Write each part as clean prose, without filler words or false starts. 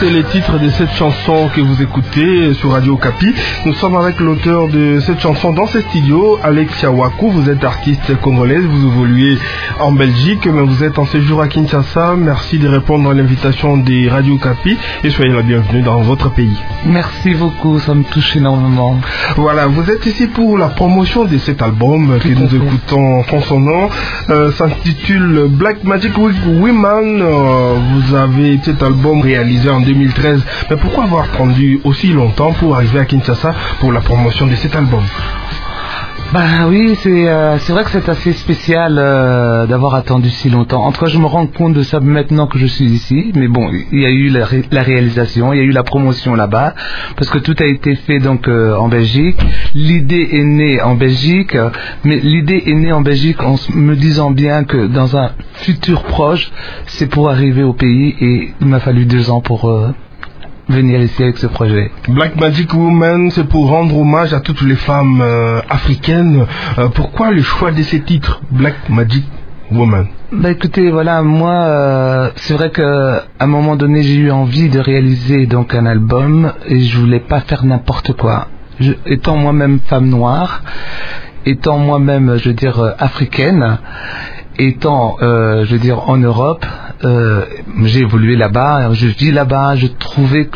c'est les titres de cette chanson que vous écoutez sur Radio Okapi. Nous sommes avec l'auteur de cette chanson dans ce studio, Alexia Waku. Vous êtes artiste congolaise, vous évoluez en Belgique, mais vous êtes en séjour à Kinshasa. Merci de répondre à l'invitation des Radio Okapi et soyez la bienvenue dans votre pays. Merci beaucoup, ça me touche énormément. Voilà, vous êtes ici pour la promotion de cet album que nous écoutons en son nom. S'intitule Black Magic Women. Vous avez cet album réalisé en 2013. Mais pourquoi avoir attendu aussi longtemps pour arriver à Kinshasa pour la promotion de cet album? Bah oui, c'est vrai que c'est assez spécial d'avoir attendu si longtemps. En tout cas, je me rends compte de ça maintenant que je suis ici. Mais bon, il y a eu la réalisation, il y a eu la promotion là-bas, parce que tout a été fait donc en Belgique. L'idée est née en Belgique, mais l'idée est née en Belgique en me disant bien que dans un futur proche, c'est pour arriver au pays, et il m'a fallu 2 ans pour venir ici avec ce projet. Black Magic Woman, c'est pour rendre hommage à toutes les femmes africaines. Pourquoi le choix de ces titres, Black Magic Woman? Bah écoutez, voilà, moi, c'est vrai que à un moment donné, j'ai eu envie de réaliser donc un album et je voulais pas faire n'importe quoi. Étant moi-même femme noire, étant moi-même, je veux dire, africaine, étant, je veux dire, en Europe, j'ai évolué là-bas. Je vis là-bas. Je trouvais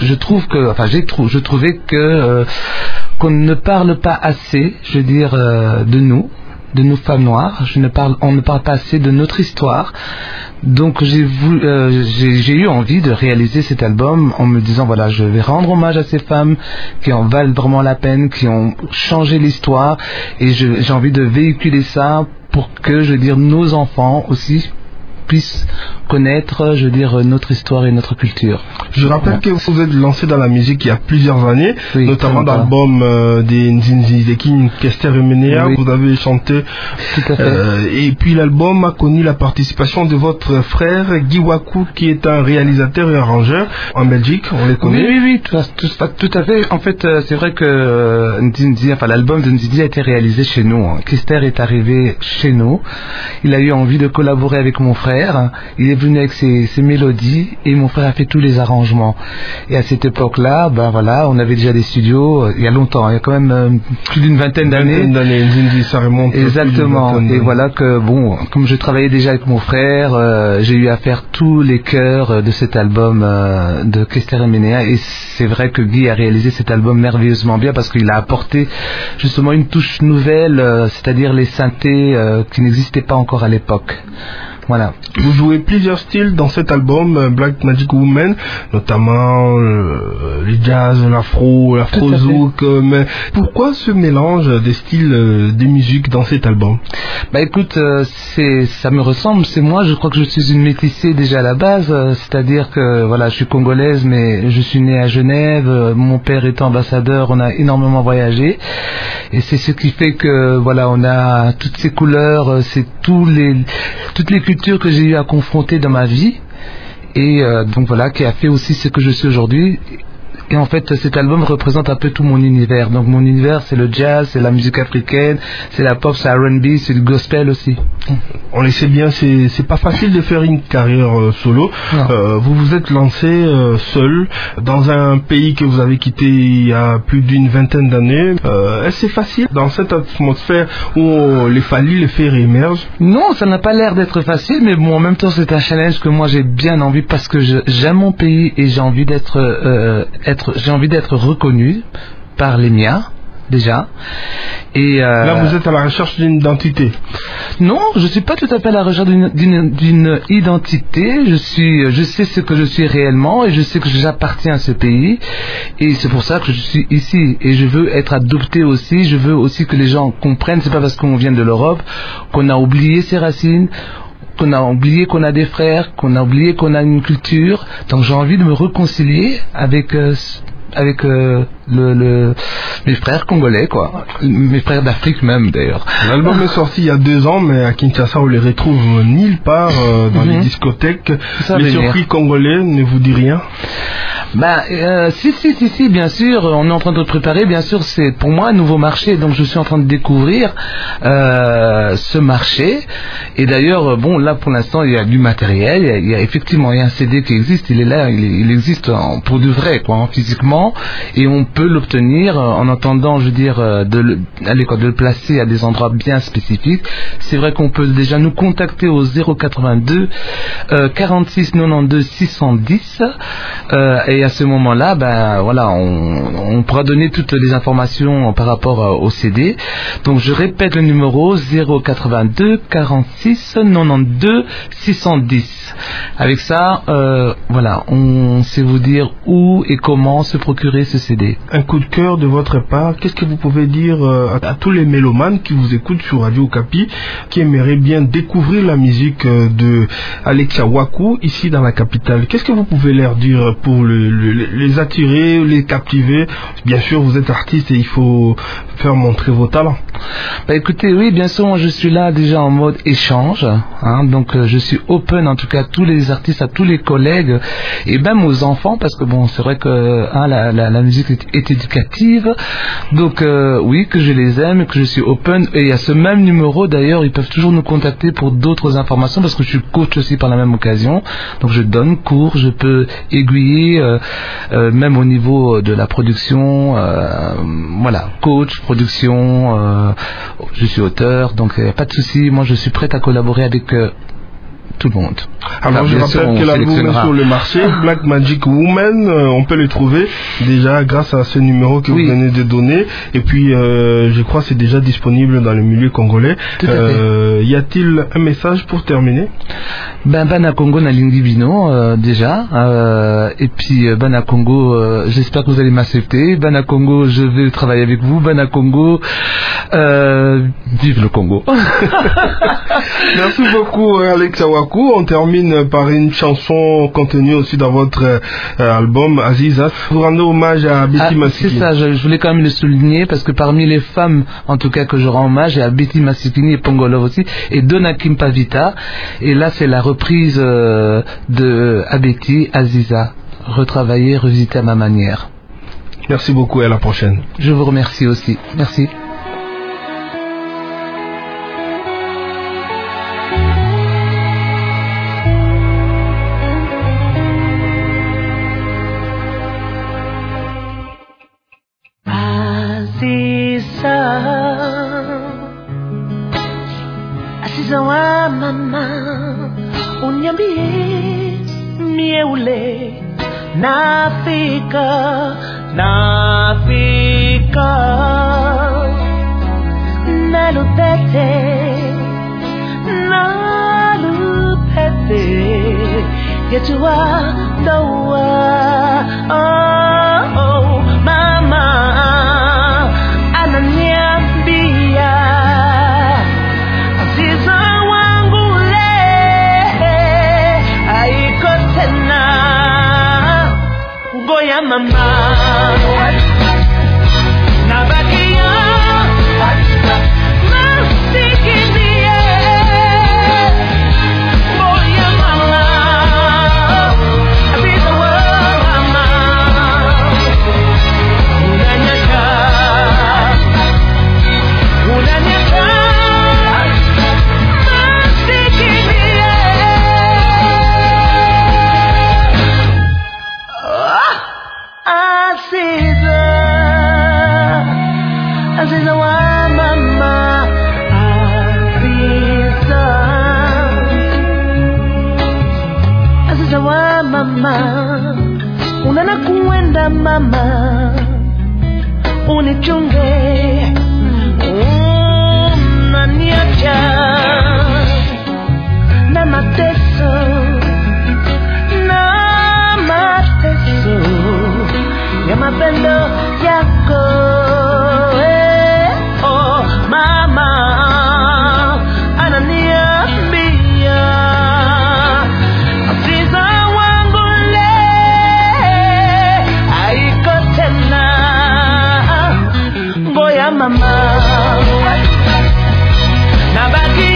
que qu'on ne parle pas assez, je veux dire, de nous femmes noires. On ne parle pas assez de notre histoire. Donc j'ai eu envie de réaliser cet album en me disant voilà, je vais rendre hommage à ces femmes qui en valent vraiment la peine, qui ont changé l'histoire, et j'ai envie de véhiculer ça pour que, je veux dire, nos enfants aussi puissent connaître, je veux dire, notre histoire et notre culture. Je rappelle que vous êtes lancé dans la musique il y a plusieurs années, oui, notamment dans l'album des Nzinzi Zekin, Kester et Menea, oui. Vous avez chanté. Tout à fait. Et puis l'album a connu la participation de votre frère Guy Waku, qui est un réalisateur et arrangeur en Belgique, on les connaît. Oui, tout à fait. En fait, c'est vrai que l'album de Nzinzi a été réalisé chez nous. Kester est arrivé chez nous. Il a eu envie de collaborer avec mon frère. Il est venu avec ses mélodies et mon frère a fait tous les arrangements. Et à cette époque-là, ben voilà, on avait déjà des studios il y a longtemps, il y a quand même plus d'une vingtaine d'années. Ça remonte. Exactement. Et voilà que bon, comme je travaillais déjà avec mon frère, j'ai eu à faire tous les chœurs de cet album de Kester et Menea. Et c'est vrai que Guy a réalisé cet album merveilleusement bien parce qu'il a apporté justement une touche nouvelle, c'est-à-dire les synthés qui n'existaient pas encore à l'époque. Voilà. Vous jouez plusieurs styles dans cet album Black Magic Woman, notamment le jazz, l'afro zouk. Mais pourquoi ce mélange des styles de musique dans cet album? Bah écoute, ça me ressemble. C'est moi. Je crois que je suis une métissée déjà à la base. C'est-à-dire que voilà, je suis congolaise, mais je suis née à Genève. Mon père étant ambassadeur, on a énormément voyagé, et c'est ce qui fait que voilà, on a toutes ces couleurs, c'est toutes les cultures que j'ai eu à confronter dans ma vie, et donc voilà, qui a fait aussi ce que je suis aujourd'hui. Et en fait, cet album représente un peu tout mon univers. Donc mon univers, c'est le jazz, c'est la musique africaine, c'est la pop, c'est R&B, c'est le gospel aussi. On le sait bien, c'est pas facile de faire une carrière solo. Vous vous êtes lancé seul dans un pays que vous avez quitté il y a plus d'une vingtaine d'années. Est-ce que c'est facile dans cette atmosphère où les faits émergent? Non, ça n'a pas l'air d'être facile, mais bon, en même temps, c'est un challenge que moi j'ai bien envie, parce que j'aime mon pays et j'ai envie d'être reconnu par les miens déjà. Et là, vous êtes à la recherche d'une identité? Non, je suis pas tout à fait à la recherche d'une identité. Je sais ce que je suis réellement, et je sais que j'appartiens à ce pays, et c'est pour ça que je suis ici. Et je veux être adopté aussi. Je veux aussi que les gens comprennent. C'est pas parce qu'on vient de l'Europe qu'on a oublié ses racines, qu'on a oublié qu'on a des frères, qu'on a oublié qu'on a une culture. Donc j'ai envie de me réconcilier avec mes frères congolais, quoi. Mes frères d'Afrique même, d'ailleurs. L'album est sorti il y a 2 ans, mais à Kinshasa, on les retrouve nulle part dans les discothèques. Les surpris congolais ne vous disent rien? Si, bien sûr, on est en train de préparer, bien sûr, c'est pour moi un nouveau marché, donc je suis en train de découvrir ce marché, et d'ailleurs, bon, là, pour l'instant, il y a du matériel, il y a effectivement, il y a un CD qui existe, il est là, il existe pour de vrai, quoi, physiquement, et on peut l'obtenir en attendant, je veux dire, de le placer à des endroits bien spécifiques. C'est vrai qu'on peut déjà nous contacter au 082 46 92 610, et à ce moment-là, voilà, on pourra donner toutes les informations par rapport au CD. Donc je répète le numéro 082 46 92 610. Avec ça, voilà, on sait vous dire où et comment se procurer ce CD. Un coup de cœur de votre part, qu'est-ce que vous pouvez dire à tous les mélomanes qui vous écoutent sur Radio Okapi, qui aimeraient bien découvrir la musique de Alexia Waku ici dans la capitale? Qu'est-ce que vous pouvez leur dire pour les attirer, les captiver? Bien sûr, vous êtes artiste et il faut faire montrer vos talents. Écoutez, oui, bien sûr, moi je suis là déjà en mode échange, donc je suis open en tout cas à tous les artistes, à tous les collègues et même aux enfants, parce que bon, c'est vrai que la musique est éducative, donc oui, que je les aime, que je suis open, et à ce même numéro d'ailleurs, ils peuvent toujours nous contacter pour d'autres informations, parce que je suis coach aussi par la même occasion, donc je donne cours, je peux aiguiller même au niveau de la production, voilà, coach, production, je suis auteur, donc pas de souci, moi je suis prêt à collaborer avec tout le monde. Alors je rappelle que l'album est sur le marché, Black Magic Woman, on peut le trouver déjà grâce à ce numéro que vous venez de donner, et puis je crois que c'est déjà disponible dans le milieu congolais. Y a-t-il un message pour terminer? Bana Congo na lingi bino déjà, et puis Bana Congo, j'espère que vous allez m'accepter. Bana Congo, je vais travailler avec vous. Bana Congo, vive le Congo. Merci beaucoup Alexia Waku. On termine par une chanson contenue aussi dans votre album Aziza. Vous rendez hommage à Betty Massikini. C'est ça, je voulais quand même le souligner, parce que parmi les femmes, en tout cas, que je rends hommage, il y a Betty Massikini et Pongolov aussi, et Donna Kimpavita. Et là, c'est la reprise de Betty, Aziza, retravaillée, revisitée à ma manière. Merci beaucoup et à la prochaine. Je vous remercie aussi. Merci. Aziza wa mama, uniambie mieule, nafika nalupete yajua ndoa. Oh, mama ananiambia Aziza wangu le haiko tena, ngoya mama nabakia masikini. Aziza wa mama, Aziza wa mama, unana kuenda mama, unichunge, unaniacha na mateso ya mapendo yako. Mama ananiambia Aziza wangu le haiko tena, nabaki